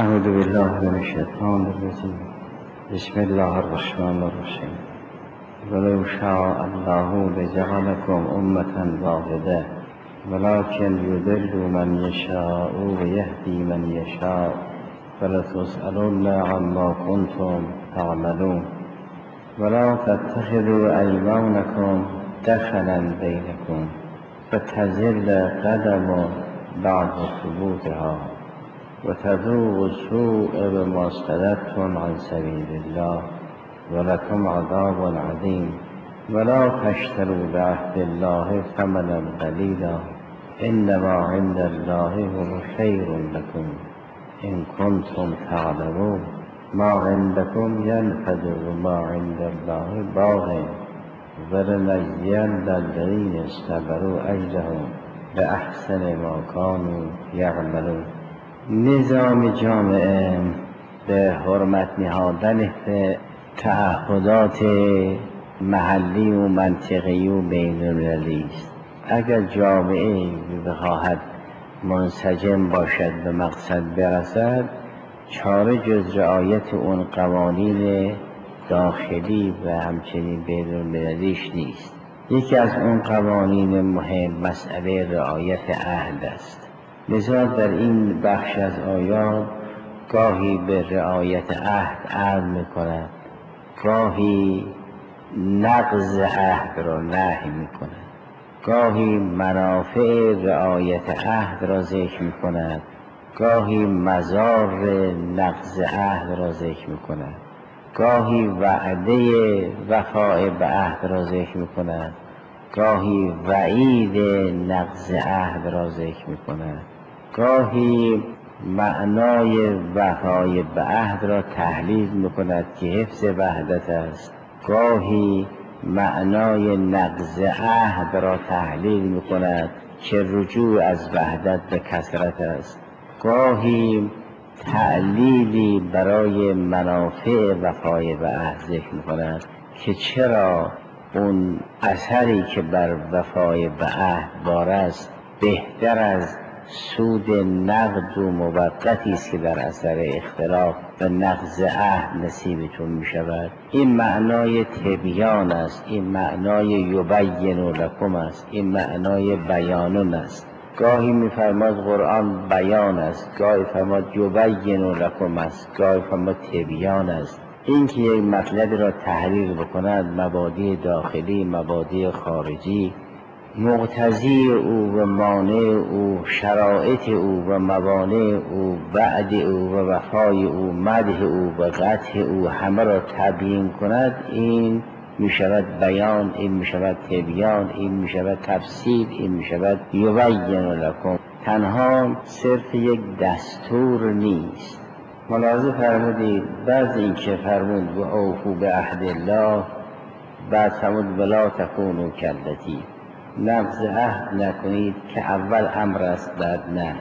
اعوذ بالله من الشیطان الرجیم. بسم الله الرحمن الرحیم. ولو شاء الله لجعلكم أمة واحدة ولكن يضل من يشاء ويهدي من يشاء فلتسألن عما كنتم تعملون. ولا تتخذوا أيمانكم دخلا بينكم فتزل قدم بعد ثبوتها وتذوقوا السوء بما صددتم عن سبيل الله ولكم عذاب عظيم. ولا تشتروا بعهد الله ثمنا قليلا انما عند الله هو خير لكم ان كنتم تعلمون. ما عندكم ينفد وما عند الله باق ولنجزين الذين صبروا اجرهم باحسن ما كانوا يعملون. نظام جامعه به حرمت نهادن به تعهدات محلی و منطقی و بین‌المللی است. اگر جامعه بخواهد منسجم باشد به مقصد برسد، چاره جز رعایت اون قوانین داخلی و همچنین بین‌المللیش نیست. یکی از اون قوانین مهم مسئله رعایت عهد است. لذا در این بخش از آیات گاهی به رعایت عهد امر می‌کند، گاهی نقض عهد را نهی می‌کند، گاهی منافع رعایت عهد را ذکر می‌کند، گاهی مضار نقض عهد را ذکر می‌کند، گاهی وعده وفای به عهد را ذکر می‌کند، گاهی وعید نقض عهد را ذکر می‌کند، گاهی معنای وفای به عهد را تحلیل می‌کند که حفظ وحدت است، گاهی معنای نقض عهد را تحلیل می‌کند که رجوع از وحدت به کثرت است، گاهی تعلیلی برای منافع وفای به عهد ذکر می‌کند که چرا اون اثری که بر وفای به عهد بار است بهتر از سود نقد و موقتی است که در اثر اختلاف و نقض عهد نصیبتون می شود. این معنای تبیان است، این معنای یبین لکم است، این معنای بیانون است. گاهی می فرماد قرآن بیان است، گاهی فرماد یبین لکم است، گاهی فرماد تبیان است. این که یک مطلب را تحریر بکند، مبادی داخلی، مبادی خارجی، مقتضی او و مانع او، شرایط او و موانع او، وعد او و وفای او، مدح او و قطع او همه را تبیین کند، این می شود بیان، این می شود تبیان، این می شود تفسیر، این می شود یبین لکم. تنها صرف یک دستور نیست. ملاحظه فرمودید بعض این که فرمود و اوفوا بعهد الله، بعد فرمود ولا تکونوا کالتی، نقض عهد نکنید که اول امر است بعد نه.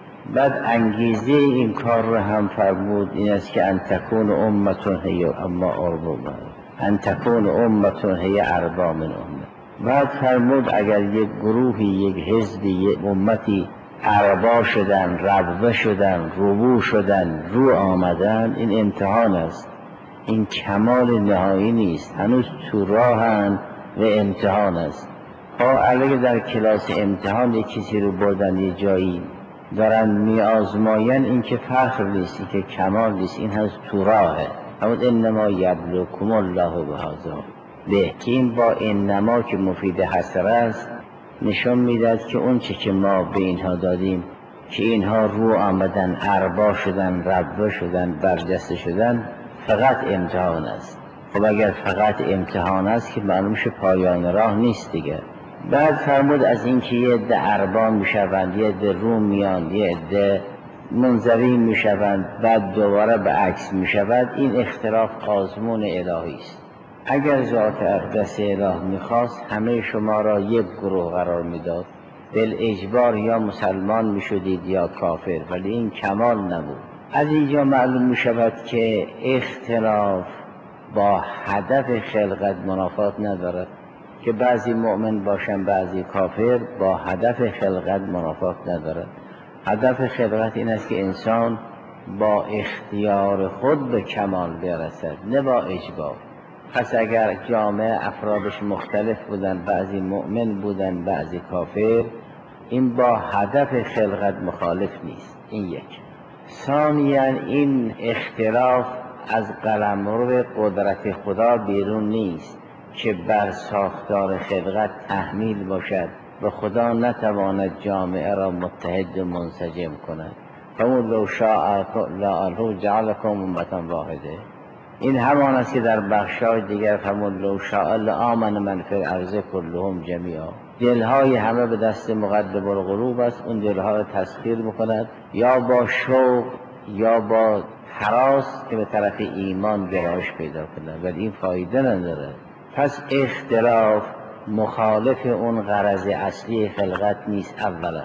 بعد انگیزه این کار رو هم فرمود، این است که ان تکون امة هی اما اربا، ان تکون امة هی اربا من امه. بعد فرمود اگر یک گروهی، یک حزبی، یک امتی اربا شدن، ربوه شدن، ربو شدن، رو آمدن، این امتحان است، این کمال نهایی نیست، هنوز تو راهن و امتحان است. اگر در کلاس امتحان یک کسی رو بردن یه جایی دارن می آزماین، این که فخر نیست، این که کمال نیست، این هست تو راهه. اما انما یبلوکم الله بهذا، به که این با انما که مفید حسره است نشان میدهد که اون چه که ما به اینها دادیم که اینها رو آمدن، اربا شدن، ربوه شدن، برجسته شدن، فقط امتحان است. خب اگر فقط امتحان است که معلوم شه پایان راه نیست دیگه. بعد فرمود از این که یه عده اربا میشوند، یه عده روم میان، یه عده منزوی میشوند، بعد دوباره به عکس میشود. این اختلاف آزمون الهی است. اگر ذات اقدس اله میخواست همه شما را یک گروه قرار میداد، بالاجبار یا مسلمان میشدید یا کافر، ولی این کمال نبود. از اینجا معلوم میشود که اختلاف با هدف خلقت منافات ندارد، که بعضی مؤمن باشن بعضی کافر، با هدف خلقت منافات ندارد. هدف خلقت این است که انسان با اختیار خود به کمال برسد، نه با اجبار. پس اگر جامعه افرادش مختلف بودن، بعضی مؤمن بودن بعضی کافر، این با هدف خلقت مخالف نیست. این یک. ثانیاً این اختلاف از قلمرو قدرت خدا بیرون نیست که بر ساختار خلقت تحمیل باشد و خدا نتواند جامعه را متحد و منسجم کند. فمون لو شاء جعلکم امة واحده. این همان است که در بخشای دیگر فمون لو شاء لآمن من فی الارض کلهم جمیعا. دلهای همه به دست مقلب القلوب است، اون دلها را تسخیر میکند یا با شوق یا با هراس که به طرف ایمان گرایش پیدا کند، ولی این فایده نداره. پس اختلاف مخالف اون غرض اصلی خلقت نیست. اولا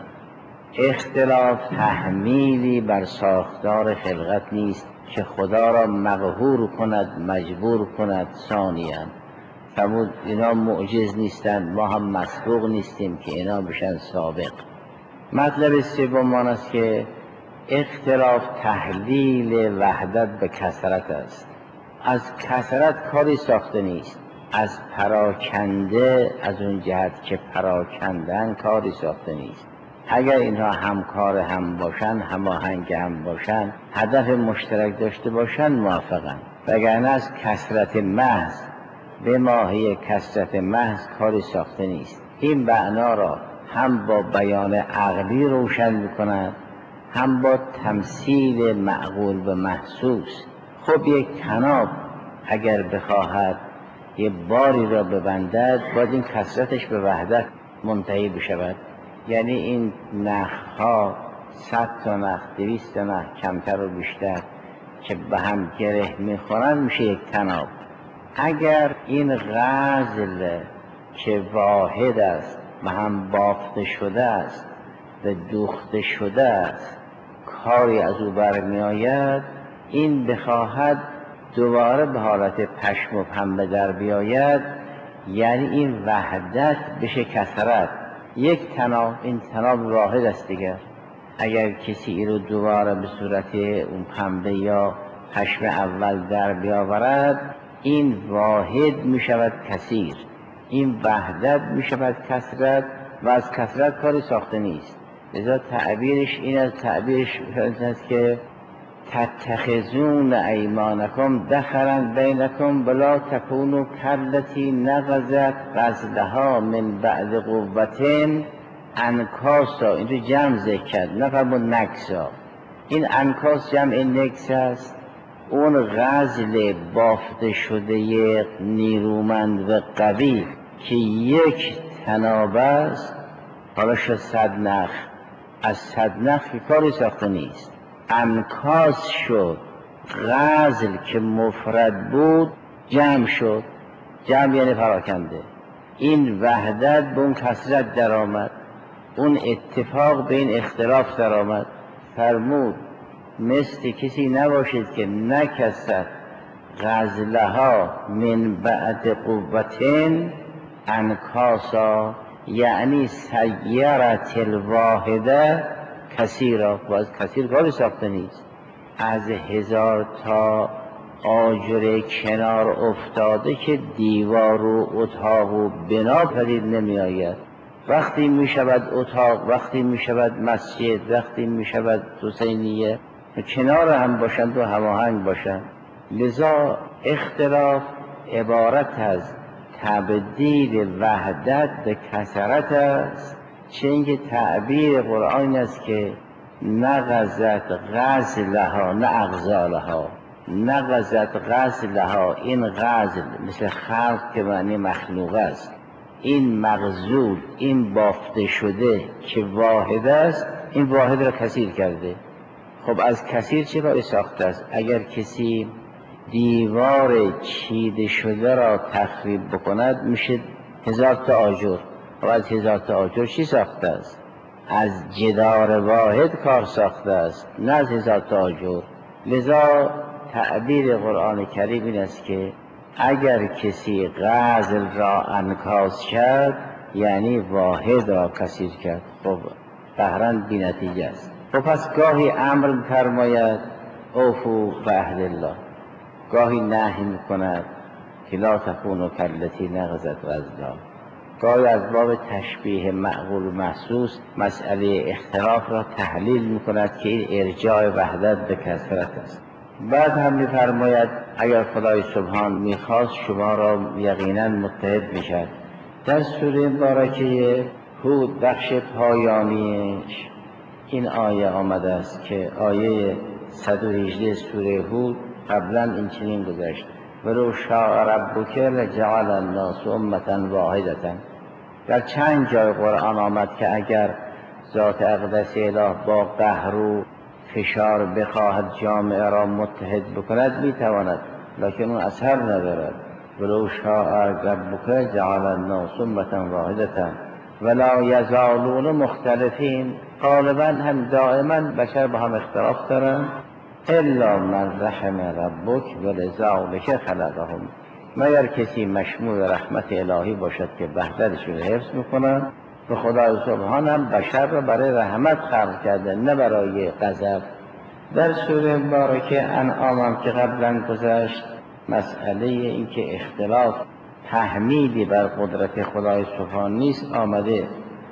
اختلاف تحمیلی بر ساختار خلقت نیست که خدا را مقهور کند، مجبور کند. ثانیاً فرمود اینا معجز نیستند، ما هم مسبوق نیستیم که اینا بشن سابق. مطلب سوم آن است که اختلاف تحلیل وحدت به کثرت است. از کثرت کاری ساخته نیست، از پراکنده، از اون جهت که پراکندن کاری ساخته نیست. اگر اینها همکار هم باشن، هماهنگ هم باشن، هدف مشترک داشته باشن، موافقن. وگرنه از کثرت محض به ماهی کثرت محض کاری ساخته نیست. این معنا را هم با بیان عقلی روشن می‌کند، هم با تمثیل معقول به محسوس. خب یک طناب اگر بخواهد یه باری را ببندد، باید این کثرتش به وحدت منتهی بشود. یعنی این نخها 100 تا نخ، 200 تا نخ، کمتر و بیشتر که به هم گره میخورن میشه یک طناب. اگر این غزل که واحد است و هم بافته شده است و دوخته شده است کاری از او برمی آید، این بخواهد دوباره به حالت پشم و پنبه در بیاید، یعنی این وحدت بشه کثرت. یک طناب، این طناب واحد است دیگر. اگر کسی این رو دوباره به صورت اون پنبه یا پشم اول در بیاورد، این واحد می شود کثیر، این وحدت می شود کثرت و از کثرت کاری ساخته نیست. لذا تعبیرش این از تعبیرش است که تتخذون ایمانکم دخلا بینکم ولا تکونوا کالتی نقضت غزلها من بعد قوة انکاسا. این رو جمع ذکر کرد، نفرمود نکسا. این انکاس جمع نکس است. اون غزل بافته شده نیرومند و قوی که یک طناب است، حالا شد 100 نخ، از 100 نخ که کاری ساخته نیست. انکاس شد، غزل که مفرد بود جمع شد، جمع یعنی پراکنده. این وحدت به اون کثرت در آمد، اون اتفاق به این اختلاف در آمد. فرمود مثل کسی نباشید که نکست غزلها من بعد قوتین انکاسا، یعنی سیرت الواحده کثیرا. باز کثیر کاری ساخته نیست. از 1000 تا آجر کنار افتاده که دیوار و اتاق و بنا پدید نمی آید. وقتی می شود اتاق، وقتی می شود مسجد، وقتی می شود حسینیه، کنار هم باشند و هماهنگ باشند. لذا اختلاف عبارت از تبدیل وحدت به کثرت است. چه اینکه تعبیر قرآن است که نغزت غزلها، نه اغزالها، نغزت غزلها. این غزل مثل خلق که معنی مخلوق است، این مغزول، این بافته شده که واحد است، این واحد را کثیر کرده. خب از کثیر چه کاری ساخته است؟ اگر کسی دیوار چیده شده را تخریب بکند میشه 1000 تا آجر. و از 1000 تا آجر چی ساخته است؟ از جدار واحد کار ساخته است، نه از 1000 تا آجر. لذا تعبیر قرآن کریم این است که اگر کسی غزل را انکاس کرد یعنی واحد را کثیر کرد. خب قهرن بی نتیجه است. خب پس گاهی امر فرماید اوفوا بعهد الله. گاهی نهی میکند که لا تکونوا کالتی نقضت غزلها. گاهی از باب تشبیه معقول و محسوس مسئله اختلاف را تحلیل میکند که این ارجاع وحدت به کثرت است. بعد هم میفرماید اگر خدای سبحان میخواست شما را یقینا متحد میشد. در سوره مبارکه هود بخش پایانیش این آیه آمده است که آیه 118 سوره هود قبلا این چنین گذشت: ولو شاء ربک لجعل الناس امة واحدة. در چند جای قرآن آمد که اگر ذات اقدس اله با قهر و فشار بخواهد جامعه را متحد بکند میتواند، لکن اون اثر ندارد. ولو شاء ربک جعل الناس امة واحدة ولا یزالون مختلفین. غالبا هم دائما بشر با هم اختلاف دارن. الا من رحم ربک ولذلک خلقهم. مگر کسی مشمول رحمت الهی باشد که وحدتشون حفظ میکنن. و خدای سبحان هم بشر را برای رحمت خلق کرده نه برای غضب. در سوره مبارکه انعام هم که قبلا گذشت مسئله این که اختلاف تحمیلی بر قدرت خدای سبحان نیست آمده.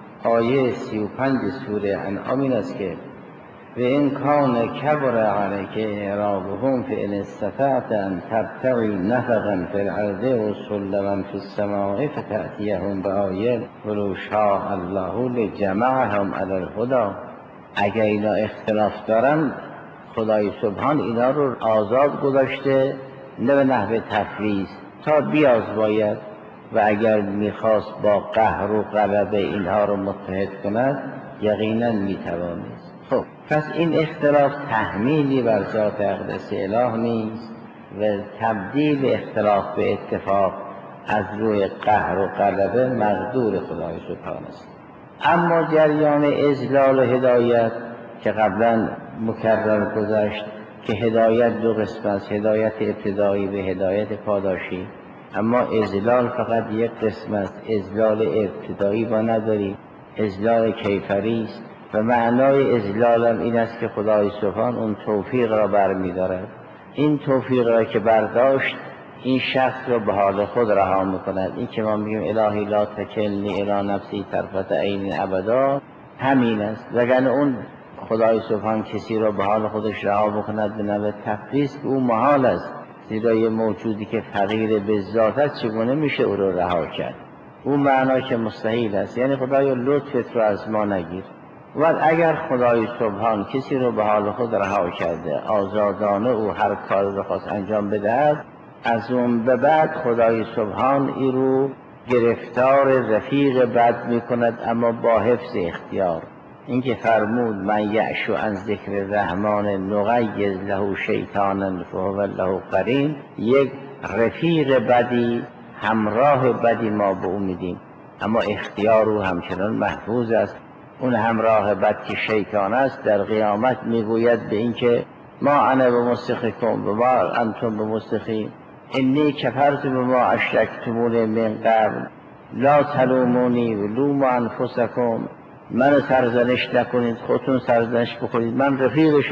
آیه 35 سوره انعام این است که و این کان کبر علیک اعرابهم فان استطعت ان تبتغی نفقا فی الارض و سلما فی السماء فتأتیهم بآیه ولو شاء الله لجمعهم علی الهدی. اگر اینا اختلاف دارن خدای سبحان اینا رو آزاد گذاشته نه به نحو تفویض تا بیازماید و اگر میخواست با قهر و غلبه اینها رو متحد کند یقینا میتوانست. خب پس این اختلاف تحمیلی بر ذات اقدس اله نیست و تبدیل اختلاف به اتفاق از روی قهر و غلبه مقدور خدای سبحان است. اما جریان اذلال و هدایت که قبلا مکرر گذشت که هدایت دو قسم است: هدایت ابتدایی و هدایت پاداشی. اما اذلال فقط یک قسم است. اذلال ابتدایی ما نداریم، اذلال کیفری است و معنای اذلال هم این است که خدای سبحان اون توفیق را برمی‌دارد. این توفیق را که برداشت این شخص را به حال خود رها می‌کند. این که ما میگیم الهی لا تکلنی الی نفسی طرفة عین ابدا همین است. وگرنه اون خدای سبحان کسی را به حال خودش رها بکند به نوع تفویض که او محال است، زیرا یه موجودی که فقیر به ذات است چگونه میشه او را رها کرد؟ اون معنا که مستحیل است. یعنی خدای لطفت رو از ما نگیر. و اگر خدای سبحان کسی رو به حال خود رها کرده آزادانه او هر کار رو خواست انجام بدهد، از اون به بعد خدای سبحان ای رو گرفتار رفیق بد میکند اما با حفظ اختیار. این که فرمود من یعشو عن ذکر الرحمن نقیض له شیطانا فهو له قرین، یک رفیق بدی همراه بدی ما به او میدیم اما اختیار او همچنان محفوظ است. اون همراه بد که شیطان است در قیامت میگوید به این که ما انا بمسخکم و ما انتم بمسخین انی کفرت بما اشرکتمون من قبل لا تلومونی و لوموا انفسکم. من سرزنش نکنید، خودتون سرزنش بکنید. من رفیق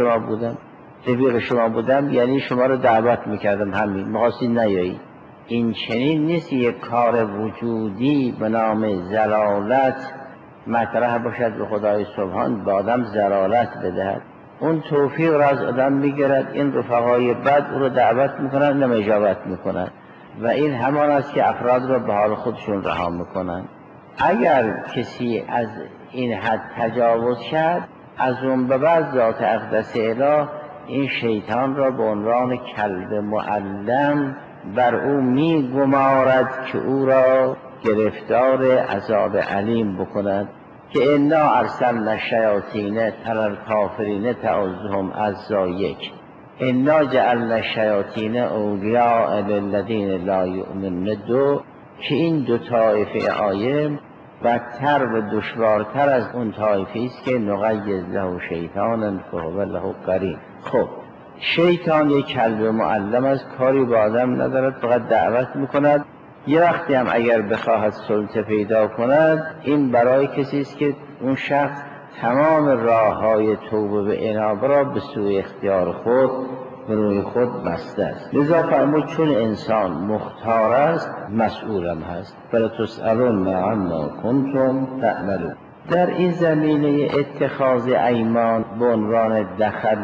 شما بودم یعنی شما رو دعوت میکردم، همین میخواستید نیایید. این چنین نیست یک کار وجودی به نام ضلالت مطرح باشد به خدای سبحان به آدم ضلالت بدهد. اون توفیق را از آدم میگیرد، این رفقای بد او رو دعوت میکنند نه اجابت میکنند و این همان است که افراد را به حال خودشون رها میکنند. اگر کسی از این حد تجاوز کرد از اون به بعد ذات اقدس اله این شیطان را به عنوان کلب معلم بر او میگمارد که او را گرفتار عذاب علیم بکند که انا ارسلنا الشیاطین علی الکافرین تعزهم عزا یک انا جعلنا الشیاطین اولیاء للذین لا یؤمنون دو، که این دو طایفه آیه بدتر و دشوارتر از اون طایفه است که نقیض له شیطانا فهو له قرین. خب شیطان یک کلب معلم از کاری با آدم ندارد، فقط دعوت میکند. یه وقتی هم اگر بخواهد سلطه پیدا کند این برای کسی است که اون شخص تمام راه‌های توبه به انابه را به سوی اختیار خود به روی خود بسته است. لذا فرمود چون انسان مختار است مسئولم هست. فلتسألن عما کنتم تعملون. در این زمینه اتخاذ ایمان به عنوان دخل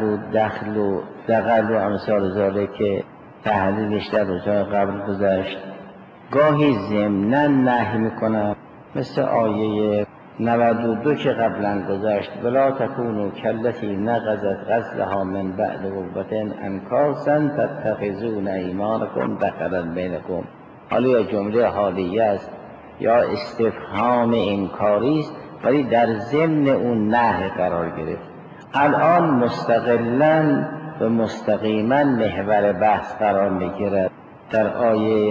و امثال ذالک که تحلیلش در روزهای قبل گذشت، گاهی ضمناً نهی میکنه، مثل آیه 92 که قبلا گذشت ولا تکونوا کالتی نقضت غزلها من بعد قوة انکاسا تتخذون ایمانکم دخلا بینکم. حالا یا جمله حالیه است یا استفهام انکاری است، ولی در ضمن اون نهی قرار گرفت. الان مستقلاً و مستقیما محور بحث قرار میگیرد. در آیه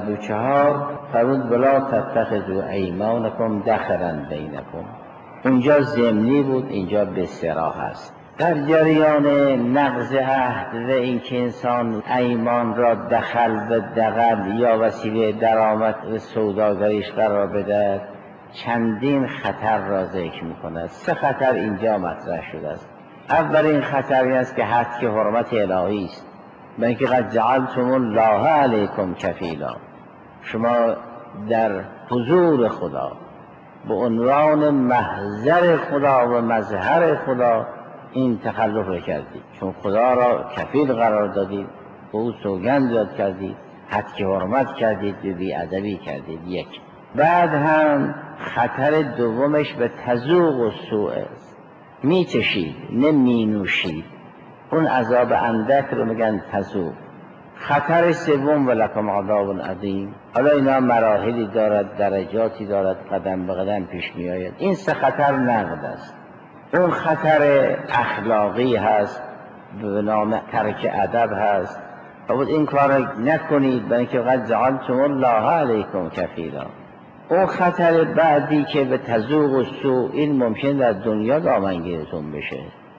94 فرمود ولا تتخذوا ایمانکم دخلا بینکم. اونجا ضمنی بود، اینجا به صراح است. در جریان نقض عهد و اینکه انسان ایمان را دخل و دغل یا وسیله درآمد و سوداگریش قرار بده، چندین خطر را ذکر می‌کند. 3 خطر اینجا مطرح شده است. اولین خطری است که حد که حرمت الهی است، بلکه قد جعلتم الله علیکم کفیلا. شما در حضور خدا به عنوان محضر خدا و مظهر خدا این تخلف را کردید، چون خدا را کفیل قرار دادید، به او سوگند یاد کردید، حد که حرمت کردید و بی‌ادبی کردید. یک. بعد هم خطر دومش به تذوق و سوء است، میچشید نه مینوشید. اون عذاب اندک رو میگن تذوق. خطر سوم ولکم عذاب عظیم. حالا اینا مراحلی دارد، درجاتی دارد، قدم به قدم پیش می آید. این 3 خطر نقد است. اون خطر اخلاقی هست به نام ترک ادب هست. فرمود این کار نکنید برای اینکه قد جعلتم الله علیکم کفیلا. اون خطر بعدی که به تذوق و سوء، این ممکن در دنیا دامنگیرتون بشه.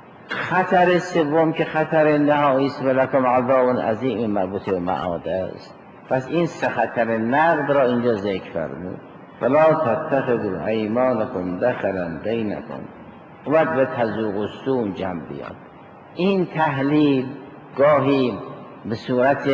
خطر سوم که خطر نهایی است ولکم عذاب عظیم، این مربوط به معاد است. پس این 3 خطر نقد را اینجا ذکر فرمود. فلا تتخذوا ایمانکم دخلا بینکم. و به تذوق و سوء جمع بیاد. این تحلیل گاهی به صورت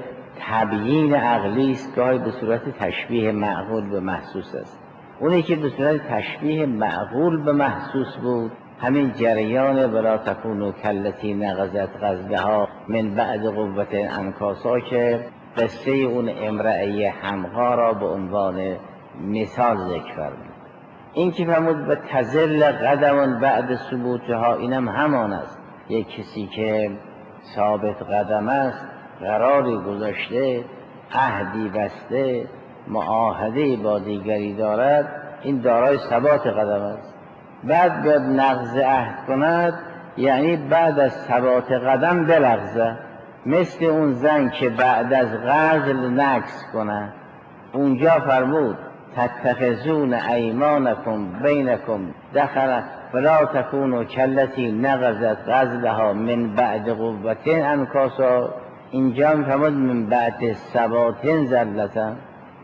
تبیین عقلی است، گاهی به صورت تشبیه معقول به محسوس است. اونی که به صورت تشبیه معقول به محسوس بود همین جریان ولا تکونوا کالتی نقضت غزلها من بعد قوة انکاسا که قصه اون امرأه حمقا را به عنوان مثال ذکر فرمود. این که فرمود به تزل قدم بعد ثبوتها، اینم همان است. یک کسی که ثابت قدم است، قراری گذاشته، عهدی بسته، معاهده با دیگری دارد، این دارای ثبات قدم است. بعد بیاد نقض عهد کند، یعنی بعد از ثبات قدم بلغزه، مثل اون زن که بعد از غزل نقض کند. اونجا فرمود تتخذون ایمانکم بینکم دخلا فلا تکونوا کالتی نقضت غزلها من بعد قوة انکاسا. اینجا فرمود من بعد ثبات زلتا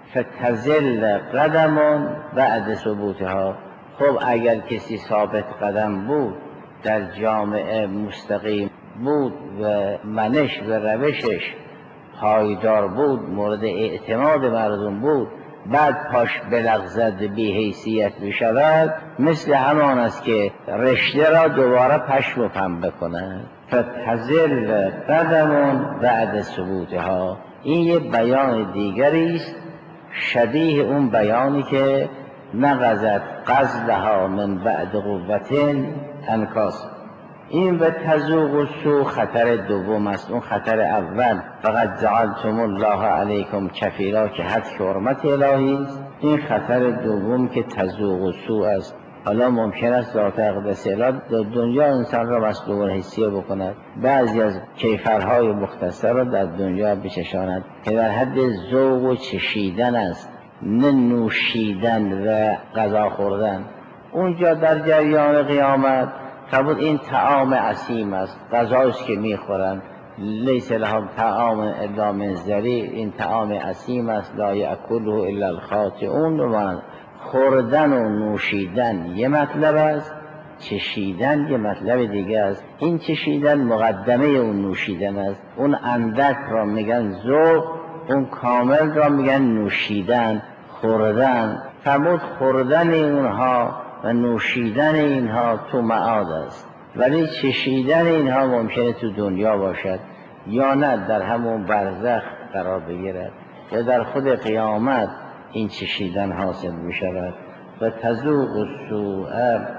فتزل قدم بعد ثبوتها. خب اگر کسی ثابت قدم بود، در جامعه مستقیم بود و منش و روشش پایدار بود، مورد اعتماد مردم بود، بعد پاش بلغزد بی حیثیت بشود، مثل همان است که رشته را دوباره پشم و پنبه کند. فتزل قدم بعد ثبوتها. این یه بیان دیگری است شبیه اون بیانی که نقضت غزلها من بعد قوة انکاس. این به تذوق و سوء خطر دوم است. اون خطر اول فقط جعلتم الله علیکم کفیلا که حد حرمت الهی است. این خطر دوم که تذوق و سوء است. حالا ممکن است ذات اقدس الهی در دنیا انسان را مسلوب حسیه بکند، بعضی از کیفرهای مختصر را در دنیا بچشاند که در حد ذوق و چشیدن است، نه نوشیدن و غذا خوردن. اونجا در جریان قیامت فرمود این طعام عصیم است، غذاست که میخورند، لیس لهم طعام الا من ضریع، این طعام عصیم است، لا یأکله الا الخاطئون. و خوردن و نوشیدن یه مطلب است، چشیدن یه مطلب دیگه است. این چشیدن مقدمه اون نوشیدن است. اون اندک را میگن ذوق، اون کامل را میگن نوشیدن، خوردن. فرمود خوردن اینها و نوشیدن اینها تو معاد است، ولی چشیدن اینها ممکنه تو دنیا باشد یا نه در همون برزخ قرار بگیرد یا در خود قیامت این چشیدن حاصل می شود. و تذوق السوء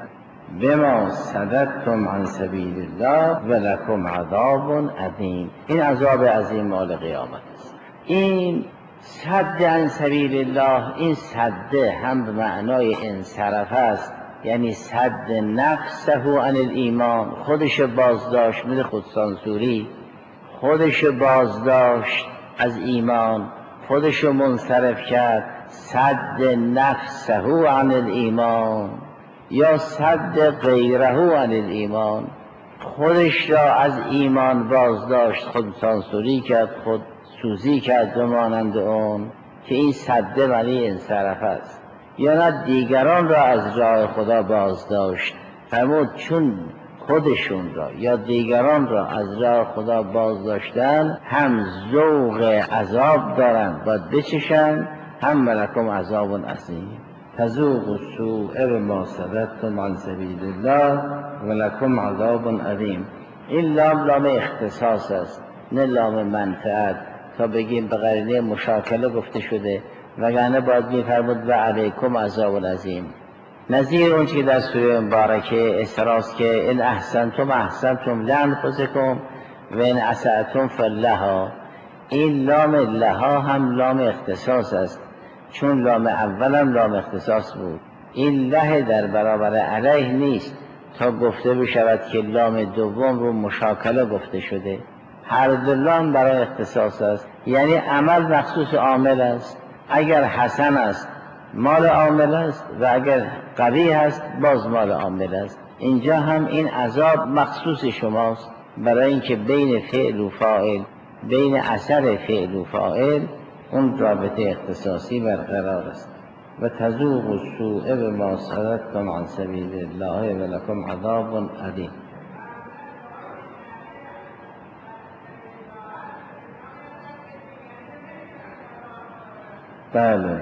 بما صددتم عن سبیل الله و لکم عذاب عظیم. این عذاب عظیم مال قیامت است. این صد عن سبیل الله، این صده هم به معنای انصرف است، یعنی صد نفسه عن الایمان، خودش بازداشت، مثل خودسانسوری، خودش بازداشت از ایمان، خودش منصرف کرد. صد نفسه عن الایمان یا صد غیره عن الایمان، خودش را از ایمان بازداشت، خودسانسوری کرد، خود سوزی کرد و مانند اون، که این صده معنی انصرف است. یا نه دیگران را از راه خدا بازداشت. فرمود چون خودشون را یا دیگران را از راه خدا بازداشتن، هم ذوق عذاب دارن باید بچشن، هم لکم عذاب عظیم. تذوق السوء بما صددتم عن سبیل الله و لکم عذاب عظیم. این لام اختصاص است نه لام منفعت، تا بگیم به قرینه مشاکله گفته شده، وگرنه باید می‌فرمود و علیکم عذاب عظیم. نظیر اون که در سوره مبارکه اسراست که ان احسنتم احسنتم لانفسکم و ان اسأتم فلها. این لام لها هم لام اختصاص است، چون لام اول هم لام اختصاص بود. این له در برابر علیه نیست تا گفته بشود که لام دوم رو مشاکله گفته شده. هر دو لام برای اختصاص است، یعنی عمل مخصوص عامل است. اگر حسن است مال عامل است و اگر قبیح است باز مال عامل است. اینجا هم این عذاب مخصوص شماست، برای اینکه بین فعل و فاعل، بین اثر فعل و فاعل اون رابطه اختصاصی برقرار است. و تذوق السوء بما صددتم عن سبیل الله و لکم عذاب عظیم. بله،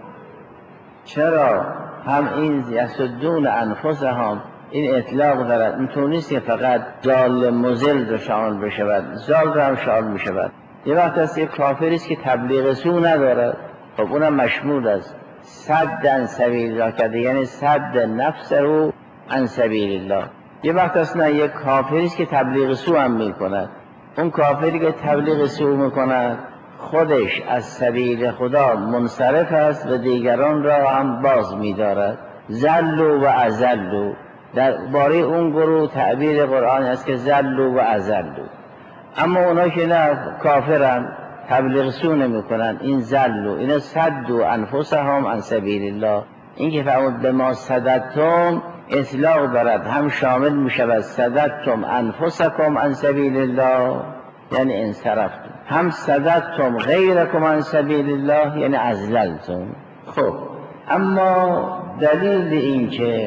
چرا هم این یسدون انفسهم این اطلاق دارد، اینطور نیست که فقط ضال مضل رو شامل بشود، ضال رو هم شامل میشود. یه وقت است یک کافری است که تبلیغ سو ندارد، خب اونم مشمول است. صد عن سبیل الله کرده یعنی صد نفسه عن سبیل الله. یه وقت است نه، یک کافری است که تبلیغ سو هم میکند. اون کافری که تبلیغ سو میکند خودش از سبیل خدا منصرف است و دیگران را هم باز می‌دارد. ذلوا و اذلوا، در باره اون گروه تعبیر قرآن است که ذلوا و اذلوا. اما اونا که نه، کافرن، تبلیغ سو نمی‌کنند، این ذلوا، اینا صدوا انفسهم عن سبیل الله. این که فرمود به ما صددتم اطلاق دارد، هم شامل می‌شود صددتم انفسکم عن سبیل الله یعنی انصرفتم، هم صددتم غیرکم عن سبیل الله یعنی اذللتم. خب اما دلیل این که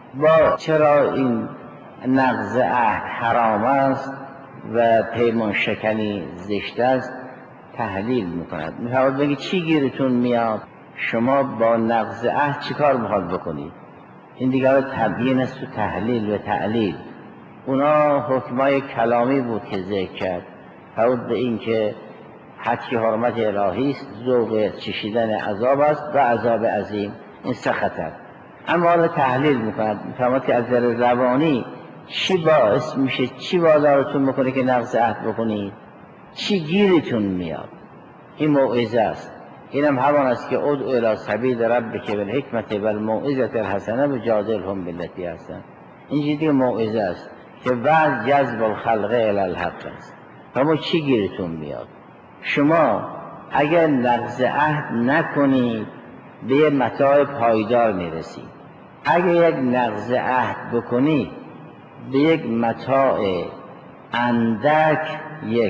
چرا این نقض عهد حرام است و پیمان شکنی زشت است تحلیل میکند. میخواد بگی چی گیرتون میاد؟ شما با نقض عهد چی کار میخواد بکنید؟ این دیگر تبیین است و تحلیل و تعلیل. اونا حکمای کلامی بود که ذکر کرد، فرود به این که حتی حرمت الهی است، ذوق چشیدن عذاب است و عذاب عظیم، این سه خطر. اما حالا تحلیل میکند، میفهمد که از نظر زبانی چی باعث میشه، چی وادارتون میکنه که نقض عهد بکنید، چی گیرتون میاد. این موعظه است. اینم همان است که ادعو الی سبیل ربک بالحکمة والموعظة الحسنة وجادلهم بالتي احسن. این دیگه موعظه است که بعد جذب الخلق الی الحق است. اما چی گیرتون میاد؟ شما اگر نقض عهد نکنید به یک متاع پایدار میرسید. اگر یک نقض عهد بکنید به یک متاع اندک، یک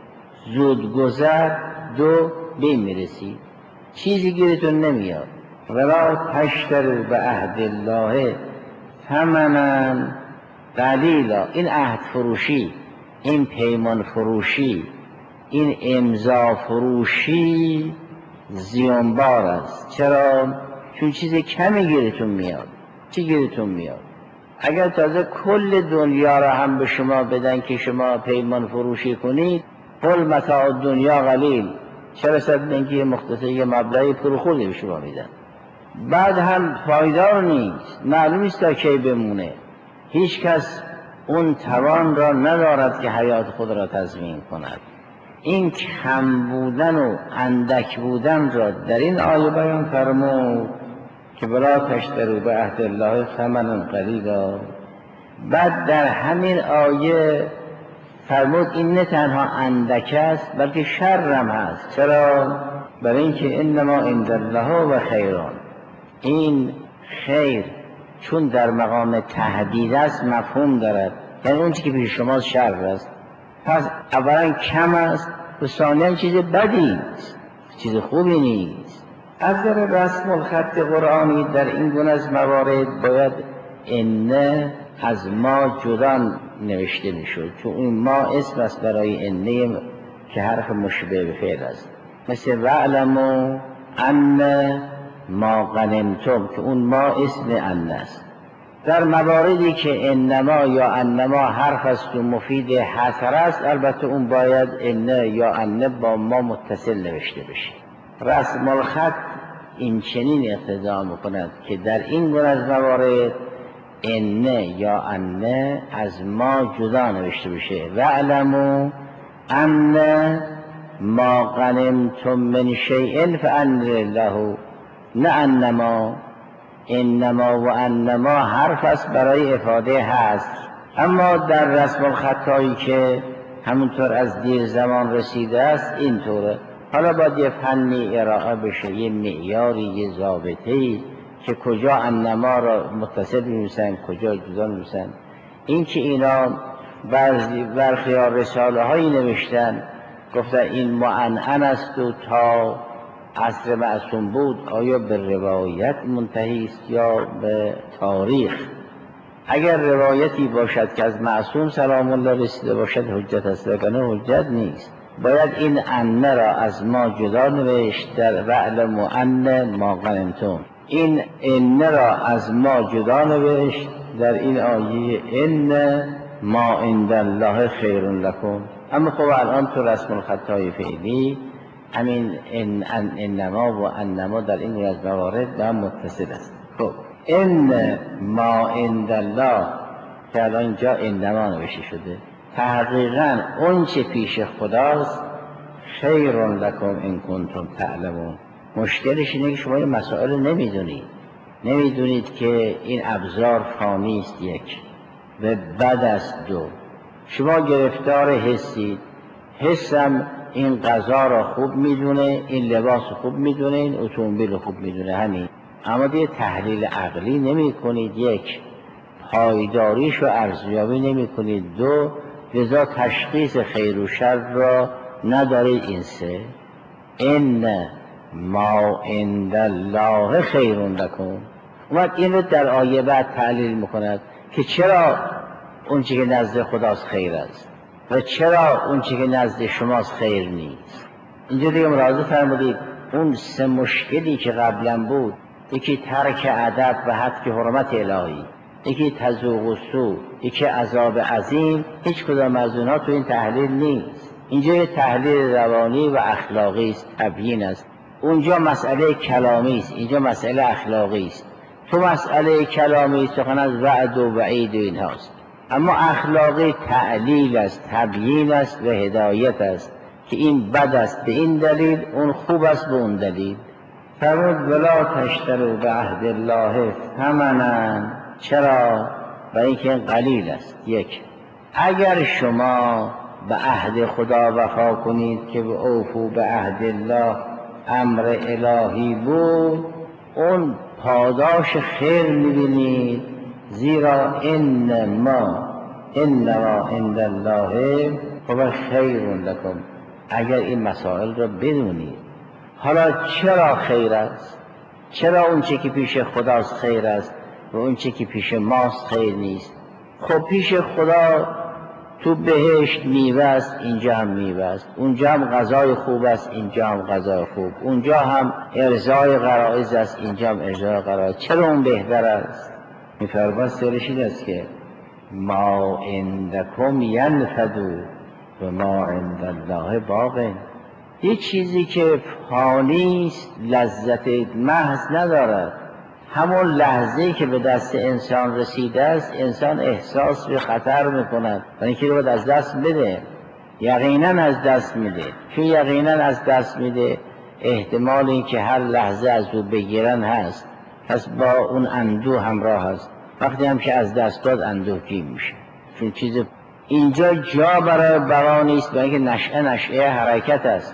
زودگذر، دو بین میرسید. چیزی گیرتون نمیاد. ولا تشتروا بعهد الله ثمنا قلیلا. این عهد فروشی، این پیمان فروشی، این امضا فروشی زیانبار است. چرا؟ چون چیز کمی گیرتون میاد. چی گیرتون میاد؟ اگر تازه کل دنیا را هم به شما بدن که شما پیمان فروشی کنید، قل متاع دنیا قلیل، چه رسد اینکه یه مختصر یه مبلغی پروخوردی به شما میدن، بعد هم پایدار نیست، معلوم نیست تا کی بمونه. هیچ کس اون توان را ندارد که حیات خود را تضمین کند. این کم بودن و اندک بودن را در این آیه بیان فرمود که ولا تشتروا بعهد الله ثمنا قلیلا. بعد در همین آیه فرمود این نه تنها اندک است بلکه شرم هست. چرا؟ برای اینکه انما عند الله و خیران. این خیر چون در مقام تهدید است مفهوم دارد، یعنی اون که پیش شما شر است. پس اولا کم است و ثانیا چیز بدی است، چیز خوبی نیست. از در رسم الخط قرآنی در این گونه از موارد باید ان از ما جدا نوشته میشد، چون این ما اسم است برای انه که حرف مشبه به فعل است، مثل وعلموا ان ما غنمتم که اون ما اسم ان است. در مواردی که انما یا انما حرف است و مفید حصر است، البته اون باید ان یا ان با ما متصل نوشته بشه. رسم الخط این چنین اقتضا میکند که در این گونه از موارد ان یا ان از ما جدا نوشته بشه. وعلموا ان ما غنمتم من شیء فان لله، نه انما. انما و انما حرف است برای افاده هست. اما در رسم الخطایی که همونطور از دیر زمان رسیده است اینطوره. حالا باید یه فنی ارائه بشه، یه معیاری، یه ضابطه‌ای که کجا انما را متصل می‌نویسن کجا جدا می‌نویسن. این که اینا برخی رساله هایی نوشتن گفتن این معنعن است و تا عصر معصوم بود، آیا به روایت منتهی است یا به تاریخ؟ اگر روایتی باشد که از معصوم سلام الله رسیده باشد حجت است، وگرنه حجت نیست. باید این ان را از ما جدا نوشت در وعلموا ان ما غنمتم. این ان را از ما جدا نوشت در این آیه ان ما عند الله خیر لکم. اما خب الان تو رسم الخطای فعلی همین انما و انما در این از موارد با هم متصل است. خب ان ما عند الله که الان اینجا انما نوشته شده، تحقیقا اون چه پیش خداست خیر لکم ان کنتم تعلمون. مشکلش اینه که شما این مسائل نمیدونید که این ابزار فانی است، یک، و بد است، دو. شما گرفتار حسید، حسم این غذا را خوب میدونه، این لباس خوب میدونه، این اتومبیل خوب میدونه، همین. اما دیگه تحلیل عقلی نمی کنید، یک، پایداریش رو ارزیابی نمی کنید، دو، لذا تشخیص خیر و شر را ندارید. این سه ان ما عند الله خیر لکم. اومد این رو در آیه بعد تحلیل میکند که چرا اون چی که نزد خداست خیر است و چرا اون چی که نزد شماست خیر نیست. اینجا دیگه ملاحظه فرمودید اون سه مشکلی که قبلا بود، یکی ترک ادب و حد حرمت الهی، یکی تذوق السوء، یکی عذاب عظیم، هیچ کدام از اونها تو این تحلیل نیست. اینجا یه تحلیل روانی و اخلاقی است، تبیین است. اونجا مسئله کلامی است، اینجا مسئله اخلاقی است. تو مسئله کلامی سخن از وعد و وعید و اینهاست، اما اخلاقی تعلیل است، تبیین است و هدایت است که این بد است به این دلیل، اون خوب است به اون دلیل. فرمود ولا تشتروا بعهد الله ثمنا. چرا؟ برای اینکه این قلیل است. یک، اگر شما به عهد خدا وفا کنید که به اوفو به عهد الله امر الهی بود، اون پاداش خیر میبینید، زیرا انما عند الله هو خیر لکم. اگر این مسائل را بدونید. حالا چرا خیر است؟ چرا اون چی که پیش خداست خیر است؟ و اون چه که پیش ماست خیر نیست. خب پیش خدا تو بهشت میوه است، اینجا هم میوه است، اونجا هم غذای خوب است، اینجا هم غذای خوب، اونجا هم ارضای غرایز است، اینجا هم ارضای غرایز. چرا اون بهتر است؟ میفرماید سرش این است که ما عندکم ینفد و ما عند الله باق. یه چیزی که فانی است لذت محض ندارد. همون لحظه‌ای که به دست انسان رسیده است انسان احساس به خطر میکند و اینکه باید از دست بده، یقینا از دست میده. چون یقینا از دست میده احتمال این که هر لحظه از او بگیرن هست، پس با اون اندوه همراه هست. وقتی هم که از دست داد اندوهگین میشه، چون چیز اینجا جا برای بقا نیست، برای اینکه نشأه حرکت است.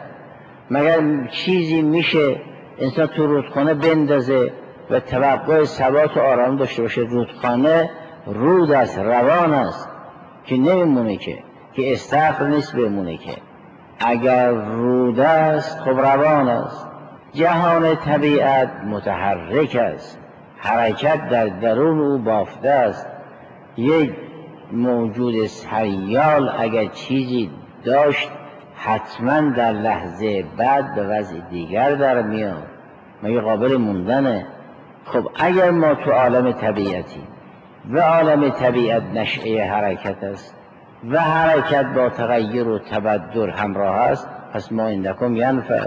مگر چیزی میشه انسان تو رودخانه بندازه و توقع ثبات و آرام داشته باشه؟ رودخانه رود است، روان است که نمیمونه، که استقر نیست بمونه. که اگر رود است خب روان است. جهان طبیعت متحرک است، حرکت در درون او بافته است. یک موجود سیال اگر چیزی داشت حتما در لحظه بعد به وضع دیگر در میاد، مگه قابل موندنه؟ خب اگر ما تو عالم طبیعتی و عالم طبیعت نشأه حرکت است و حرکت با تغییر و تبدل همراه است، پس ما عندکم ینفد.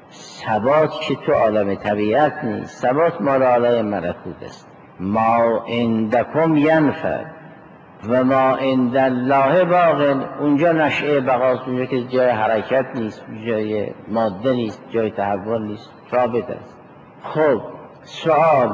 ثبات که تو عالم طبیعت نیست، ثبات مال عالم ملکوت است. ما عندکم ینفد و ما عند الله باق. اونجا نشأه بقاست، اونجا که جای حرکت نیست، جای ماده نیست، جای تحول نیست، ثابت است. خب سوال،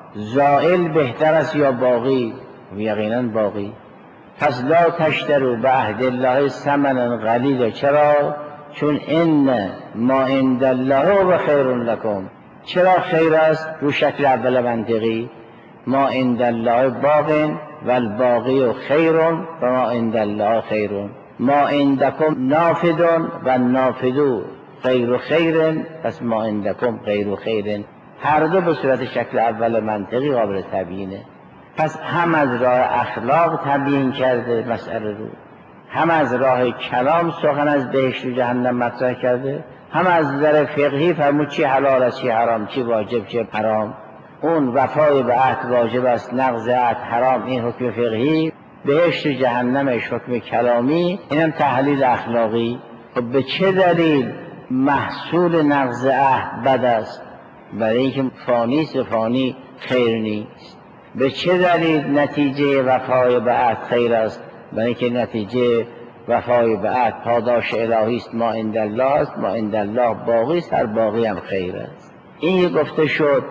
زائل بهتر است یا باقی؟ یقینا باقی. پس لا تشتروا بعهد الله ثمنا قلیلا. چرا؟ چون ان ما عند الله و خیر لکم. چرا خیر است؟ رو شکل اول منطقی، ما عند الله باق و الباقی خیر و ما عند الله خیر. ما عندکم نافد و نافد غیر خیر، پس ما عندکم غیر خیر. هر دو به صورت شکل اول منطقی قابل تبیینه. پس هم از راه اخلاق تبیین کرده مسئله رو، هم از راه کلام سخن از بهشت و جهنم مطرح کرده، هم از نظر فقهی فرمود چی حلال است چی حرام، چی واجب چی حرام. اون وفای به عهد واجب است، نقض عهد حرام، این حکم فقهی. بهشت و جهنمش حکم کلامی، اینم تحلیل اخلاقی. خب به چه دلیل محصول نقض عهد بد است؟ برای اینکه فانی است و فانی خیر نیست. به چه دلیل نتیجه وفای به عهد خیر است؟ برای اینکه نتیجه وفای به عهد پاداش الهی است، ما عند الله است، ما عند الله باقی است، هر باقی هم خیر است. این گفته شد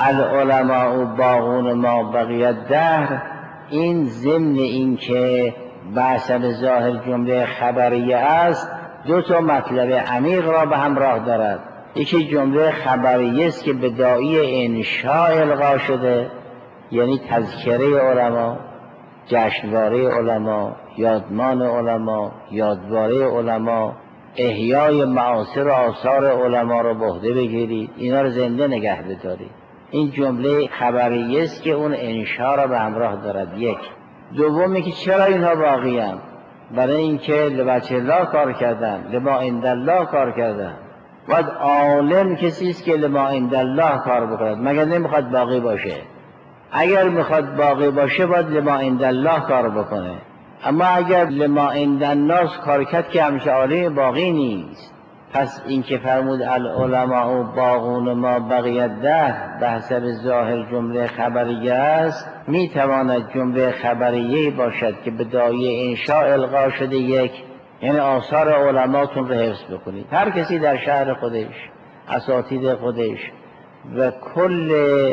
العلماء باقون ما بقیت دهر. این ضمن این که بحث ظاهر جمله خبریه است، دو تا مطلب عمیق را به همراه دارد. یکی جمله خبریه است که به داعی انشاء القا شده، یعنی تذکره علما، جشنواره علما، یادمان علما، یادواره علما، احیای معاصر و آثار علما رو به عهده بگیرید، اینا رو زنده نگه بدارید. این جمله خبریه است که اون انشاء را به همراه دارد. یک. دومی که چرا اینها باقی هم؟ برای اینکه لبچه الله کار کردن، لما عند الله کار کردن. باید عالم کسی است که لما عند الله کار بکند، مگر نمیخواد باقی باشه. اگر میخواد باقی باشه باید لما عند الله کار بکنه. اما اگر لما عند الناس کار کرد که همیشه عالم باقی نیست. پس این که فرمود العلماء باقون ما بقیت دهر، بحث ظاهر جمله خبریه است. میتواند جمله خبریه باشد که به داعی انشاء القا شده. یک، یعنی آثار علماتون رو حفظ بکنید. هر کسی در شهر خودش، اساتید خودش و کل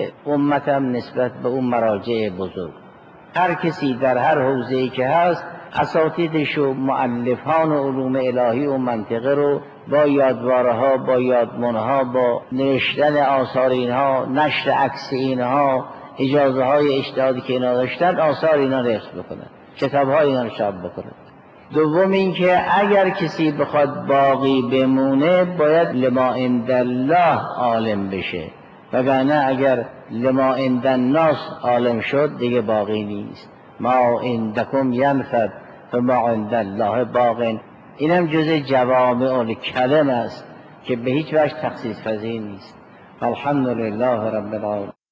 امتم نسبت به اون مراجع بزرگ، هر کسی در هر حوزه‌ای که هست اساتیدش و مؤلفان و علوم الهی و منطقه رو با یادواره ها، با یادمانه ها، با نوشتن آثار اینها، نشر عکس اینها، اجازه های اجتهادی که اینا داشتن، آثار اینا رو حفظ بکنن، کتاب های اینا رو چاپ بکنن. دوم این که اگر کسی بخواد باقی بمونه باید لما عند الله عالم بشه. وگرنه اگر لما عند الناس عالم شد دیگه باقی نیست. ما عندکم ینفد و ما عند الله باق. اینم جز جوامع الکلم است که به هیچ وجه تخصیص پذیر نیست. الحمدلله رب العالمین.